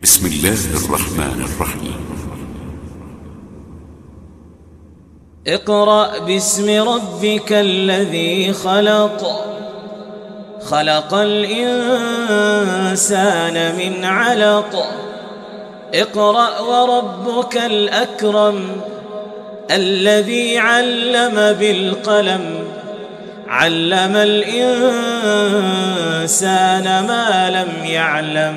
بسم الله الرحمن الرحيم. اقرأ باسم ربك الذي خلق. خلق الإنسان من علق. اقرأ وربك الأكرم الذي علم بالقلم. علم الإنسان ما لم يعلم.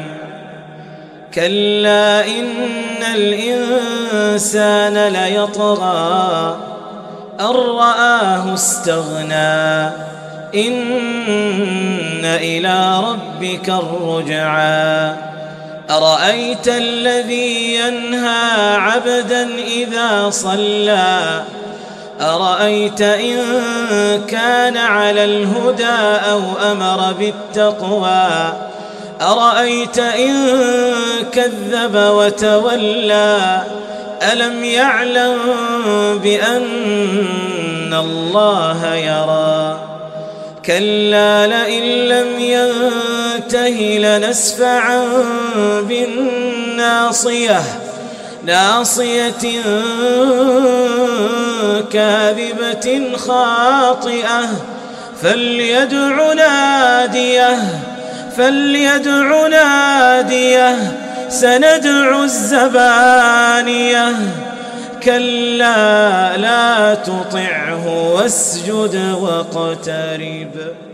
كلا إن الإنسان ليطغى أن رآه استغنى. إن إلى ربك الرجعى. أرأيت الذي ينهى عبدا إذا صلى. أرأيت إن كان على الهدى أو أمر بالتقوى. أرأيت إن كذب وتولى. ألم يعلم بأن الله يرى. كلا لئن لم ينته لنسفعا بالناصية. ناصية كاذبة خاطئة. فليدع ناديه. سندع الزبانية. كلا لا تطعه واسجد واقترب.